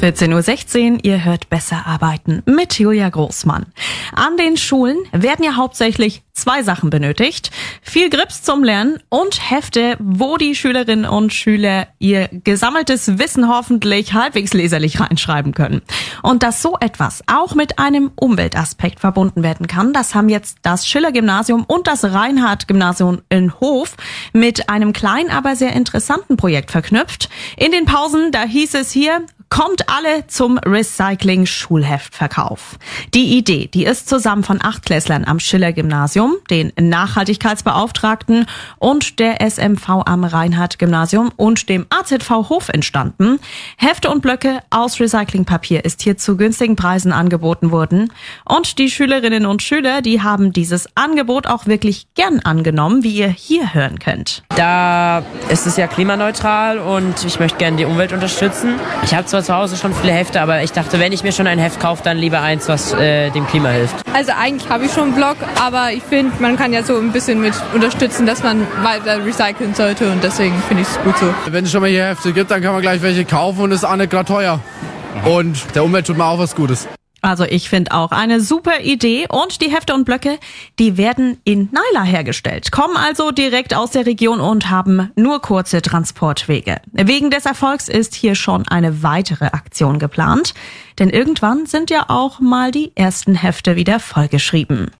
14:16 Uhr, ihr hört Besser arbeiten mit Julia Großmann. An den Schulen werden ja hauptsächlich 2 Sachen benötigt. Viel Grips zum Lernen und Hefte, wo die Schülerinnen und Schüler ihr gesammeltes Wissen hoffentlich halbwegs leserlich reinschreiben können. Und dass so etwas auch mit einem Umweltaspekt verbunden werden kann, das haben jetzt das Schiller-Gymnasium und das Reinhardt-Gymnasium in Hof mit einem kleinen, aber sehr interessanten Projekt verknüpft. In den Pausen, da hieß es hier: Kommt alle zum Recycling-Schulheftverkauf. Die Idee, die ist zusammen von 8-Klässlern am Schiller-Gymnasium, den Nachhaltigkeitsbeauftragten und der SMV am Reinhardt-Gymnasium und dem AZV Hof entstanden. Hefte und Blöcke aus Recyclingpapier ist hier zu günstigen Preisen angeboten worden. Und die Schülerinnen und Schüler, die haben dieses Angebot auch wirklich gern angenommen, wie ihr hier hören könnt. Da ist es ja klimaneutral und ich möchte gerne die Umwelt unterstützen. Ich habe zwar zu Hause schon viele Hefte, aber ich dachte, wenn ich mir schon ein Heft kaufe, dann lieber eins, was dem Klima hilft. Also eigentlich habe ich schon einen Blog, aber ich finde, man kann ja so ein bisschen mit unterstützen, dass man weiter recyceln sollte und deswegen finde ich es gut so. Wenn es schon mal hier Hefte gibt, dann kann man gleich welche kaufen und ist auch nicht gerade teuer. Und der Umwelt tut man auch was Gutes. Also ich finde auch eine super Idee und die Hefte und Blöcke, die werden in Naila hergestellt, kommen also direkt aus der Region und haben nur kurze Transportwege. Wegen des Erfolgs ist hier schon eine weitere Aktion geplant, denn irgendwann sind ja auch mal die ersten Hefte wieder vollgeschrieben.